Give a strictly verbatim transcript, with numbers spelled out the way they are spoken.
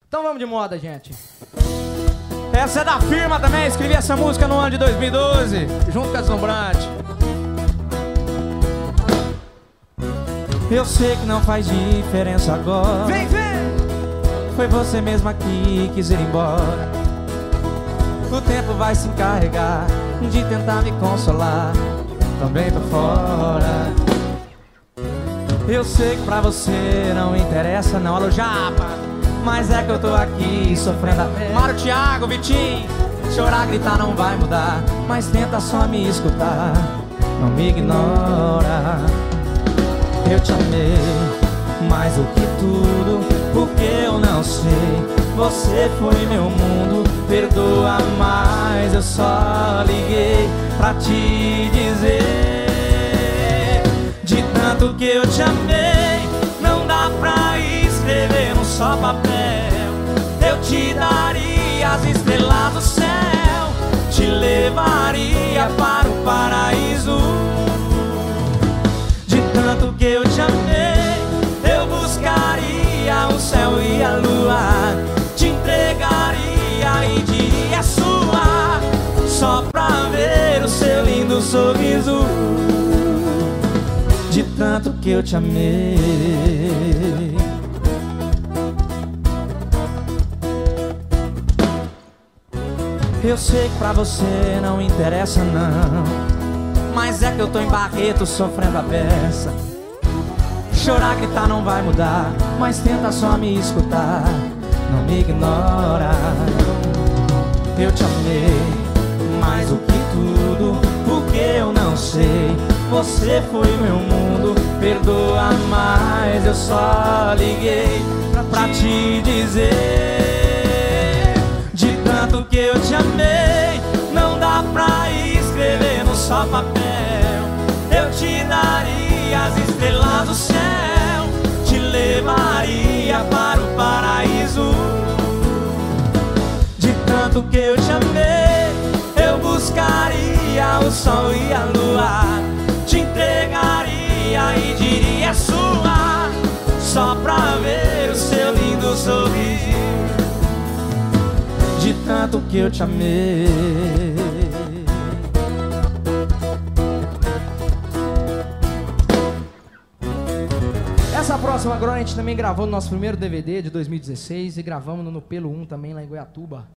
Então vamos de moda, gente. Essa é da firma também, escrevi essa música no ano de dois mil e doze, junto com a Deslumbrante. Eu sei que não faz diferença agora. Vem, vem! Foi você mesma que quis ir embora. O tempo vai se encarregar de tentar me consolar. Também tô fora. Eu sei que pra você não interessa não, alô Japa, mas é que eu tô aqui sofrendo a pele. Mário, Thiago, Vitinho, chorar, gritar não vai mudar, mas tenta só me escutar, não me ignora. Eu te amei mais do que tudo, porque eu não sei, você foi meu mundo. Perdoa, mas eu só liguei pra te dizer, de tanto que eu te amei, não dá pra escrever num só papel. Eu te daria as estrelas do céu, te levaria para o paraíso. De tanto que eu te amei, eu buscaria o céu e a lua, te entregaria e diria sua, só pra ver o seu lindo sorriso. De tanto que eu te amei. Eu sei que pra você não interessa não, mas é que eu tô em Barreto sofrendo a beça. Chorar, gritar não vai mudar, mas tenta só me escutar, não me ignora. Eu te amei mais do que tudo, porque eu não sei, você foi meu mundo. Perdoa, mas eu só liguei pra te dizer, de tanto que eu te amei, não dá pra escrever num só papel. Eu te daria as estrelas do céu, te levaria para o paraíso. De tanto que eu te amei, eu buscaria o sol e a lua, te entregaria e diria sua, só pra ver o seu lindo sorriso. De tanto que eu te amei. Essa próxima agora a gente também gravou no nosso primeiro D V D de dois mil e dezesseis e gravamos no Pelo um também lá em Goiatuba.